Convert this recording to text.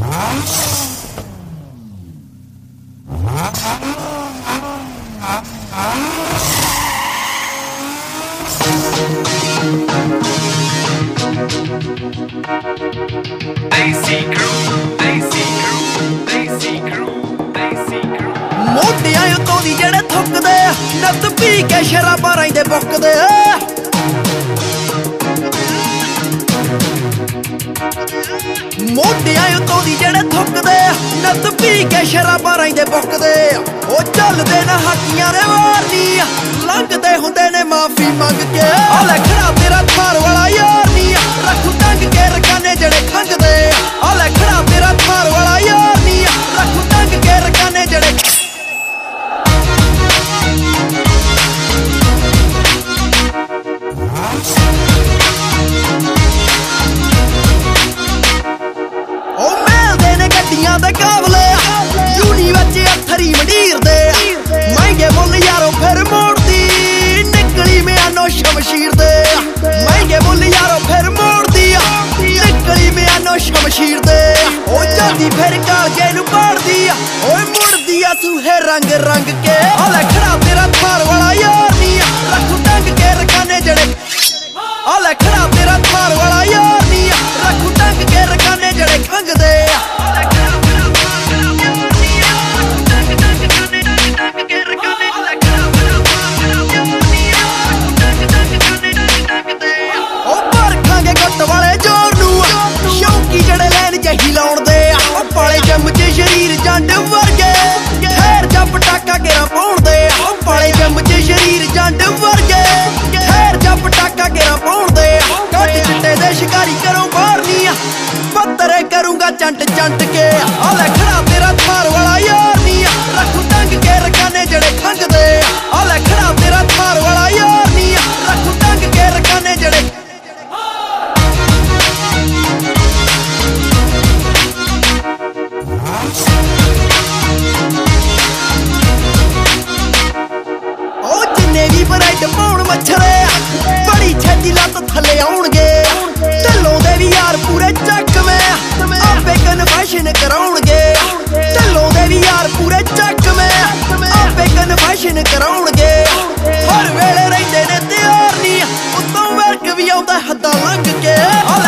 ਮੋਢਿਆਂ ਉੱਤੋਂ ਦੀ ਜਿਹੜੇ ਥੁੱਕਦੇ ਨੱਤ ਪੀ ਕੇ ਸ਼ਰਾਬਾਂ ਰਹਿੰਦੇ ਬੁੱਕਦੇ ਮੋਢਿਆਂ ਉੱਤੋਂ ਦੀ ਜਿਹੜੇ ਥੁੱਕਦੇ ਨੱਤ ਪੀ ਕੇ ਸ਼ਰਾਬਾਂ ਰਹਿੰਦੇ ਬੁੱਕਦੇ ਉਹ ਚੱਲਦੇ ਨਾ ਹਾਕੀਆਂ ਦੇ ਵਾਰ ਨੀ ਲੰਘਦੇ ਹੁੰਦੇ ਨੇ ਮਾਫੀ ਮੰਗ ਕੇ ਆ ਲੈ ਖੜਾ ਤੇਰਾ ਥਾਰ ਵਾਲਾ ਯਾਰ ਨੀ ਰੱਖੂ ਟੰਗ ਕੇ ਰਕਾਨੇ ਜਿਹੜੇ ਖੰਗਦੇ ਆ ਲੈ ਖੜਾ ਤੇਰਾ ਥਾਰ ਵਾਲਾ ਯਾਰ ਨੀ ਰੱਖੂ ਟੰਗ ਕੇ ਰਕਾਨੇ ਜਿਹੜੇ ਦੇ ਕਾਬਲੇ ਯੂਨੀ ਵਿੱਚ ਅੱਥਰੀ ਮੰਡੀਰ ਦੇ ਮਹਿੰਗੇ ਮੁੱਲ ਯਾਰੋ ਫਿਰ ਮੋੜਦੀ ਨਿਕਲੀ ਮਿਆਨੋ ਸ਼ਮਸ਼ੀਰ ਦੇ ਮਹਿੰਗੇ ਮੁੱਲ ਯਾਰੋ ਫਿਰ ਮੋੜਦੀ ਨਿਕਲੀ ਮਿਆਨੋ ਸ਼ਮਸ਼ੀਰ ਦੇ ਉਹ ਜਾਂਦੀ ਫਿਰ ਕਾਲਜੇ ਨੂੰ ਪਾੜਦੀ ਓਏ ਮੁੜਦੀ ਆ ਸੂਹੇ ਰੰਗ ਰੰਗ ਕੇ ਆ ਲੈ ਖੜਾ ਤੇਰਾ ਥਾਰ ਵਾਲਾ ਯਾਰ ਨੀ ਰੱਖੂ ਟੰਗ ਕੇ ਰਕਾਨੇ ਜਿਹੜੇ ਆ ਲੈ ਖੜਾ ਤੇਰਾ ਥਾਰ ਵਾਲਾ ਯਾਰ ਨੀ ਰੱਖੂ ਟੰਗ ਕੇ ਰਕਾਨੇ ਜਿਹੜੇ ਖੰਗਦੇ ਵਾਲੇ ਜੋਰ ਨੂੰ ਸ਼ੌਕੀ ਜਿਹੜੇ ਲੈਣ ਜਹੀ ਲਾਉਣ ਦੇ ਉਹ ਪਾਲੇ ਜਿੰਮ 'ਚ ਸ਼ਰੀਰ ਜੰਡ ਵਰਗੇ ਠਹਿਰ ਜਾ ਪਟਾਕਾ ਗੇਰਾ ਪਾਉਣ ਦੇ ਉਹ ਪਾਲੇ ਜਿੰਮ 'ਚ ਸ਼ਰੀਰ ਜੰਡ ਵਰਗੇ ਠਹਿਰ ਜਾ ਪਟਾਕਾ ਗੇਰਾ ਪਾਉਣ ਦੇ ਕੱਟ ਚਿੱਟੇ ਦੇ ਸ਼ਿਕਾਰੀ ਕਰੋ ਬਾਹਰ ਨੀ ਪੱਤਰੇ ਕਰੂੰਗਾ ਚੰਟ ਚੰਟ ਕੇ ਆ ਲੈ ਖੜਾ ਤੇਰਾ ਥਾਰ ਵਾਲਾ ਯਾਰ ਨੀ ਰੱਖੂ ਟੰਗ ਕੇ ਰਕਾਨੇ ਜਿਹੜੇ ਖੰਗਦੇ ਆ ਲੈ ਖੜਾ ਤੇਰਾ ਥਾਰ ਵਾਲਾ ਯਾਰ ਨੀ ਰੱਖੂ ਟੰਗ ਕੇ ਰਕਾਨੇ ਜਿਹੜੇ ਬ੍ਰੈਡ ਪਾਉਣ ਮੱਛਰੇ ਬੜੀ ਛੇਤੀ ਲੱਤ ਥੱਲੇ ਆਉਣਗੇ ਢੱਲੋਂ ਦੇ ਵੀ ਯਾਰ ਪੂਰੇ ਚੱਕਵੇਂ ਆਪੇ ਕਨਫੈਸ਼ਨ ਕਰਾਉਣਗੇ ਢੱਲੋਂ ਦੇ ਵੀ ਯਾਰ ਪੂਰੇ ਚੱਕਵੇਂ ਆਪੇ ਕਨਫੈਸ਼ਨ ਕਰਾਉਣਗੇ ਹਰ ਵੇਲੇ ਰਹਿੰਦੇ ਨੇ ਤਿਆਰ ਨੀ ਉੱਤੋਂ ਵਰਕ ਵੀ ਆਉਂਦਾ ਹੱਦਾਂ ਲੰਘ ਕੇ